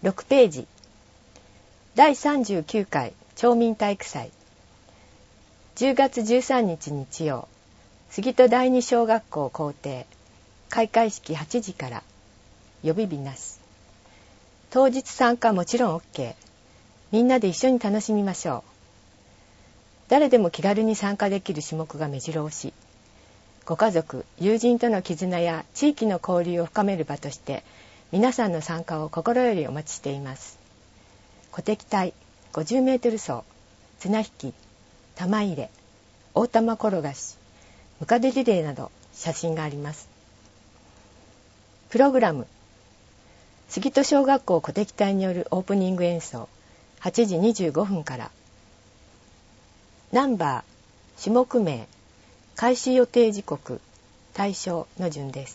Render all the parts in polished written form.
6ページ。第39回町民体育祭。10月13日日曜、杉戸第二小学校校庭、開会式8時から、予備日なし。当日参加もちろん OK。みんなで一緒に楽しみましょう。誰でも気軽に参加できる種目が目白押し。ご家族、友人との絆や地域の交流を深める場として、皆さんの参加を心よりお待ちしています。鼓笛隊、50メートル走、綱引き、玉入れ、大玉転がし、ムカデリレーなど写真があります。プログラム。杉戸小学校鼓笛隊によるオープニング演奏、8時25分から。ナンバー、種目名、開始予定時刻、対象の順です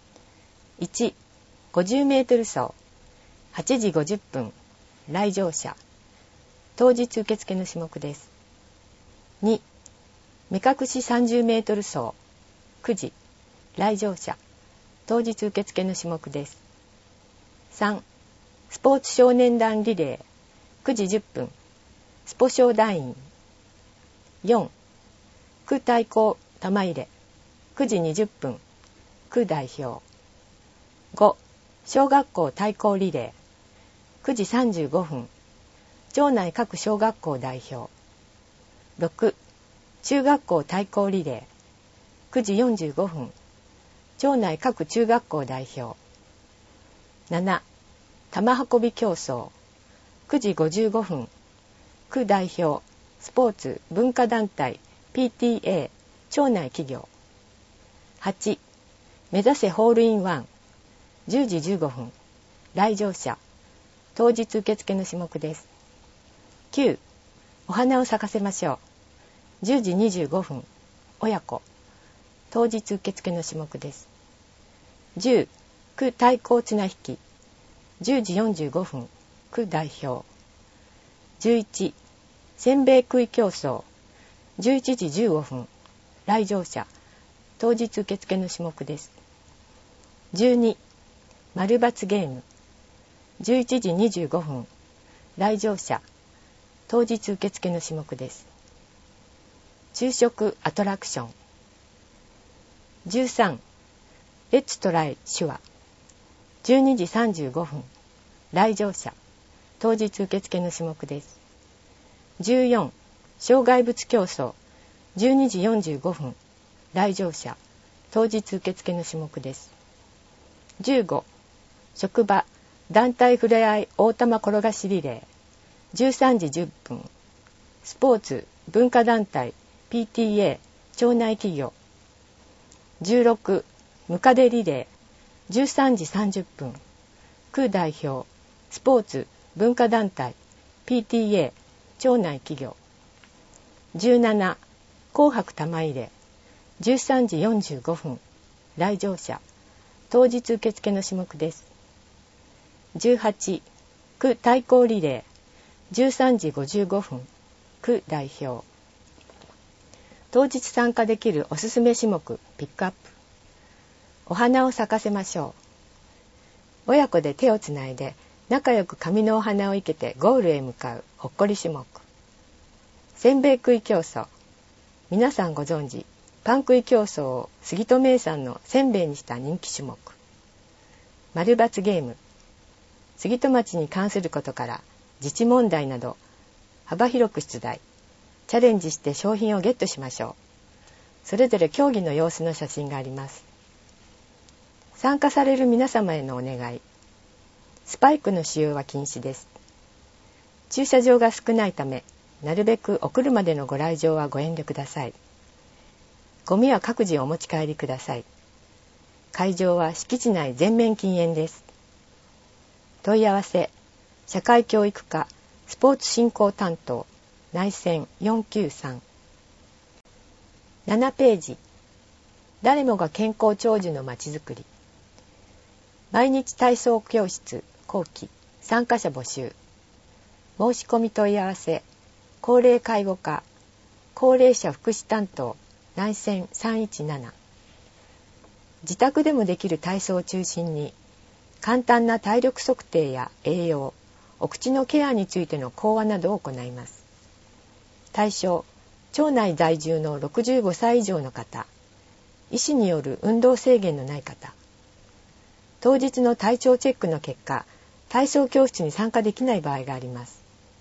。1、50メートル走、8時50分、来場者、当日受付の種目です。2、目隠し30メートル走、9時、来場者、当日受付の種目です。3、スポーツ少年団リレー、9時10分、スポ少団員。4、区対抗玉入れ、9時20分、区代表。5、小学校対抗リレー、9時35分、町内各小学校代表。6、中学校対抗リレー、9時45分、町内各中学校代表。7、玉運び競争、9時55分、区代表、スポーツ文化団体 PTA 町内企業。8、目指せホールインワン、10時15分、来場者、当日受付の種目です。9、お花を咲かせましょう、10時25分、親子、当日受付の種目です。10、区対抗綱引き、10時45分、区代表。11、せんべい食い競争、11時15分、来場者、当日受付の種目です。12、丸×ゲーム、11時25分、来場者、当日受付の種目です。昼食アトラクション。13、レッツトライ手話、12時35分、来場者、当日受付の種目です。14、障害物競争、12時45分、来場者、当日受付の種目です。15、職場団体ふれあい大玉転がしリレー、13時10分、スポーツ文化団体 PTA 町内企業。16、ムカデリレー、13時30分、区代表、スポーツ文化団体 PTA 町内企業。17、紅白玉入れ、13時45分、来場者、当日受付の種目です。18、区対抗リレー、13時55分、区代表。当日参加できるおすすめ種目ピックアップ。お花を咲かせましょう。親子で手をつないで仲良く紙のお花を生けてゴールへ向かうほっこり種目。せんべい食い競争。皆さんご存知、パン食い競争を杉戸名産のせんべいにした人気種目。丸×ゲーム。杉戸町に関することから自治問題など幅広く出題。チャレンジして商品をゲットしましょう。それぞれ競技の様子の写真があります。参加される皆様へのお願い。スパイクの使用は禁止です。駐車場が少ないため、なるべくお車でのご来場はご遠慮ください。ゴミは各自お持ち帰りください。会場は敷地内全面禁煙です。問い合わせ、社会教育課スポーツ振興担当内線493。7ページ。誰もが健康長寿のまちづくり。毎日体操教室後期参加者募集。申し込み問い合わせ、高齢介護課高齢者福祉担当内線317。自宅でもできる体操を中心に簡単な体力測定や栄養、お口のケアについての講話などを行います。対象、町内在住の65歳以上の方、医師による運動制限のない方、当日の体調チェックの結果、体操教室に参加できない場合があります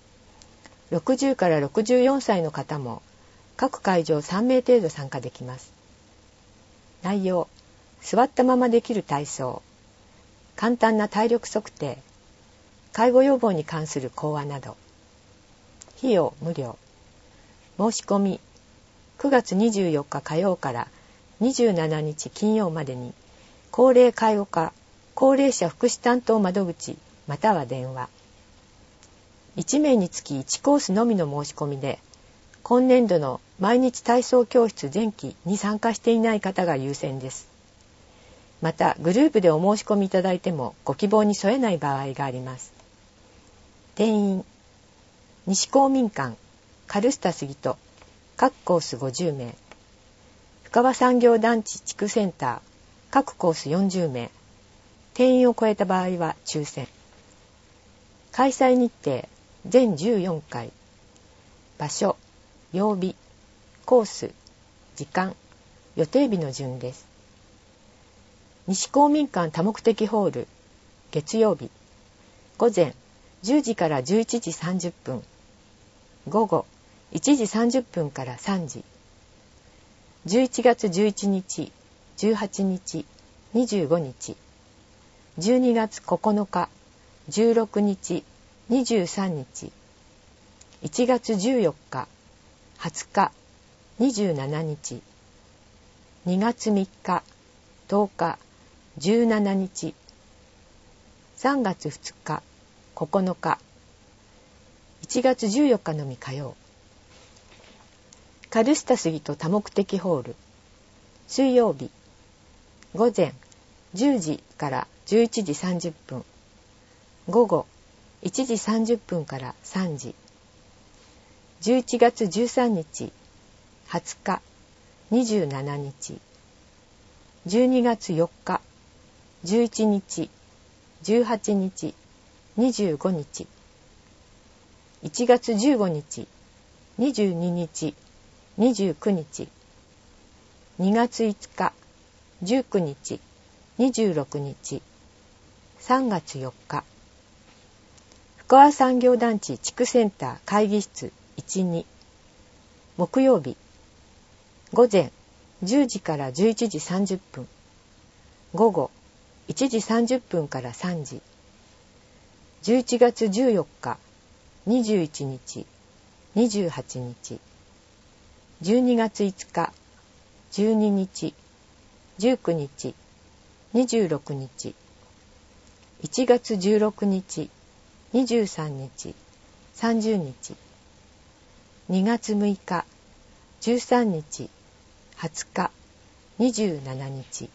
。60から64歳の方も各会場3名程度参加できます。内容、座ったままできる体操、簡単な体力測定、介護予防に関する講話など。費用無料。申し込み、9月24日火曜から27日金曜までに、高齢介護課、高齢者福祉担当窓口、または電話。1名につき1コースのみの申し込みで、今年度の毎日体操教室前期に参加していない方が優先です。また、グループでお申し込みいただいてもご希望に添えない場合があります。定員、西公民館、カルスタ杉戸、各コース50名。深川産業団地地区センター、各コース40名。定員を超えた場合は抽選。開催日程、全14回。場所、曜日、コース、時間、予定日の順です。西公民館多目的ホール、月曜日、午前10時から11時30分、午後1時30分から3時。11月11日、18日、25日。12月9日、16日、23日。1月14日、20日、27日。2月3日、10日、17日。3月2日、9日。1月14日のみ火曜。カルスタ杉戸多目的ホール、水曜日、午前10時から11時30分、午後1時30分から3時。11月13日、20日、27日。12月4日、11日、18日、25日。1月15日、22日、29日。2月5日、19日、26日。3月4日。深川産業団地地区センター会議室1、2。木曜日。午前10時から11時30分。午後1時30分から3時。11月14日、21日、28日。12月5日、12日、19日、26日。1月16日、23日、30日。2月6日、13日、20日、27日。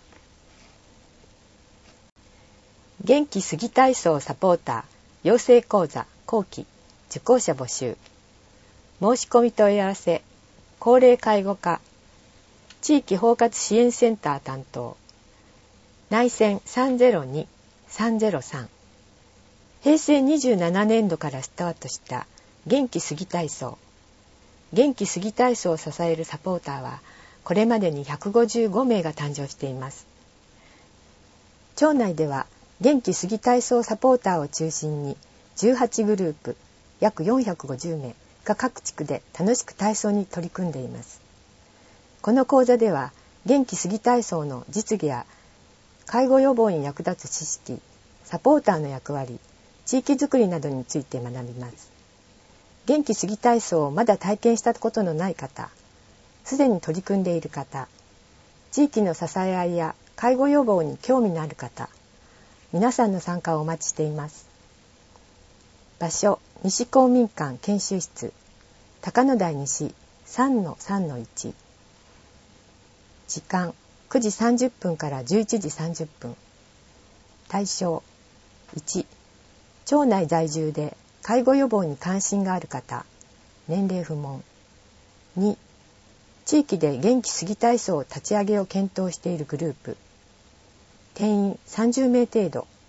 元気すぎ体操サポーター養成講座後期受講者募集。申し込み問い合わせ、高齢介護課地域包括支援センター担当、内線302-303。平成27年度からスタートした元気すぎ体操。元気すぎ体操を支えるサポーターはこれまでに155名が誕生しています。町内では元気すぎ体操サポーターを中心に18グループ約450名が各地区で楽しく体操に取り組んでいます。この講座では元気すぎ体操の実技や介護予防に役立つ知識、サポーターの役割、地域づくりなどについて学びます。元気すぎ体操をまだ体験したことのない方、すでに取り組んでいる方、地域の支え合いや介護予防に興味のある方、皆さんの参加をお待ちしています。場所、西公民館研修室、高野台西 3-3-1。時間、9時30分から11時30分。対象、1、町内在住で介護予防に関心がある方、年齢不問。2、地域で元気すぎ体操立ち上げを検討しているグループ。定員30名程度。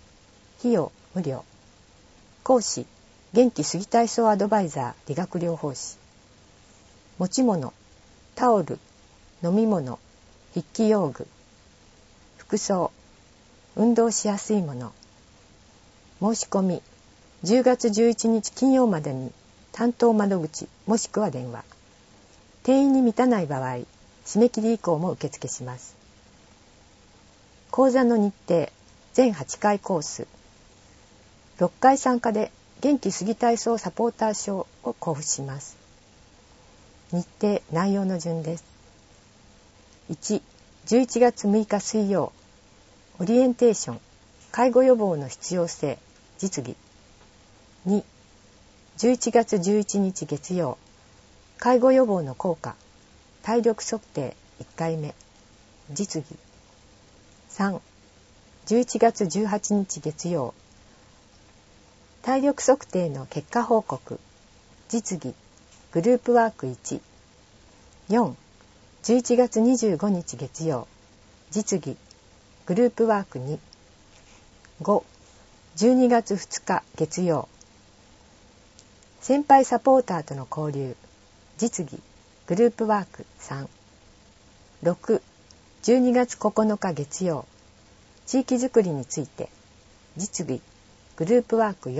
費用無料。講師元気すぎ体操アドバイザー理学療法士。持ち物タオル、飲み物、筆記用具。服装運動しやすいもの。申し込み10月11日金曜までに担当窓口もしくは電話。定員に満たない場合、締め切り以降も受付します。講座の日程全8回コース。6回参加で元気すぎ体操サポーター証を交付します。日程内容の順です。1、11月6日水曜、オリエンテーション、介護予防の必要性、実技。2、11月11日月曜、介護予防の効果、体力測定1回目、実技。3、11月18日月曜、体力測定の結果報告、実技、グループワーク1。4、11月25日月曜、実技、グループワーク2。5、12月2日月曜、先輩サポーターとの交流、実技、グループワーク3。6、12月9日月曜、地域づくりについて、実技、グループワーク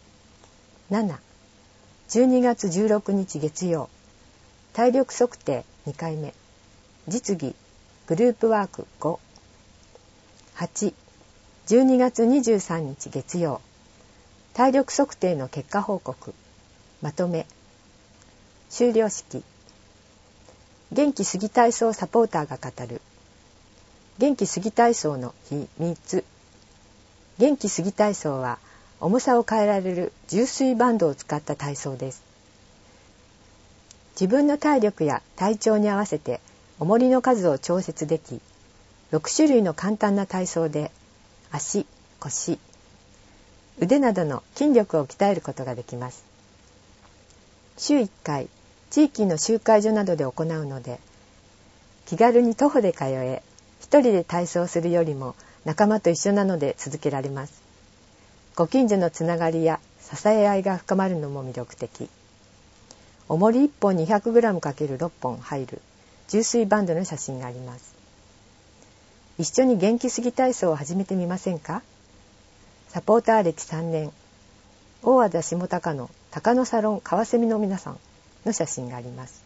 4。7、12月16日月曜、体力測定2回目、実技、グループワーク5。8、12月23日月曜、体力測定の結果報告、まとめ。終了式。元気すぎ体操サポーターが語る元気すぎ体操の秘密。元気すぎ体操は重さを変えられる重垂バンドを使った体操です。自分の体力や体調に合わせて重りの数を調節でき、6種類の簡単な体操で足、腰、腕などの筋力を鍛えることができます。週1回、地域の集会所などで行うので、気軽に徒歩で通え、一人で体操するよりも仲間と一緒なので続けられます。ご近所のつながりや支え合いが深まるのも魅力的。重り1本 200g×6 本入る重垂バンドの写真があります。一緒に元気すぎ体操を始めてみませんか？サポーター歴3年、大和田下高の高野サロン川蝉の皆さんの写真があります。